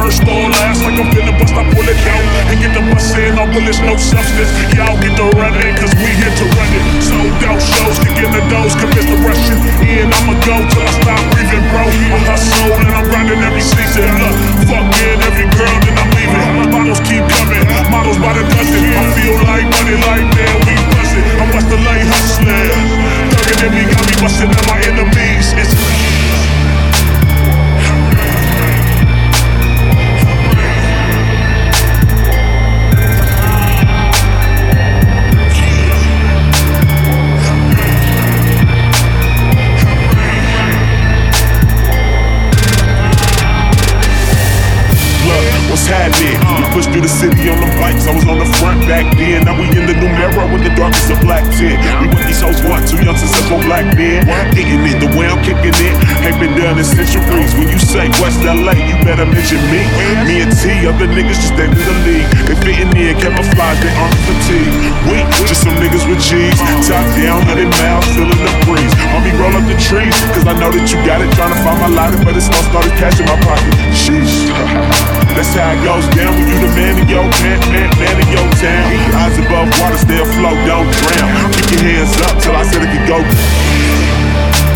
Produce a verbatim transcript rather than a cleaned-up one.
first or last, like I'm finna bust, I pull it down and get the bus in. All bullets, no substance. Y'all get to run it, cause we here to run it. Sold out shows, kicking the doors, convince the Russian in. I'ma go till I stop breathing, bro. I hustle and I'm grinding every season. Look, fucking every girl, then I'm leaving. Models keep coming, models by the dozen. I feel like money, like man, we buzzing. I'm Western Lane hustling. Thuggin' and me got me busting at my enemies. It's what's happening? We pushed through the city on the bikes. I was on the front back then. Now we in the Numero with the darkest of black tint. We with these hoes what? Too young to successful black men. Getting it, the way I'm kicking it ain't been done in centuries. When you say West L A, you better mention me. Me and T, other niggas just stay with the league. They fitting in, camouflage, they armed fatigue. We just some niggas with G's. Top down, hundred miles, feeling the breeze. Homie, roll up the trees, cause I know that you got it. Trying to find my lighter, but it's not started cash in my pocket. Sheesh. That's how it goes down when you the man in your man, man, man in your town. Eyes above water, stay afloat, don't drown. Keep your hands up till I said it could go.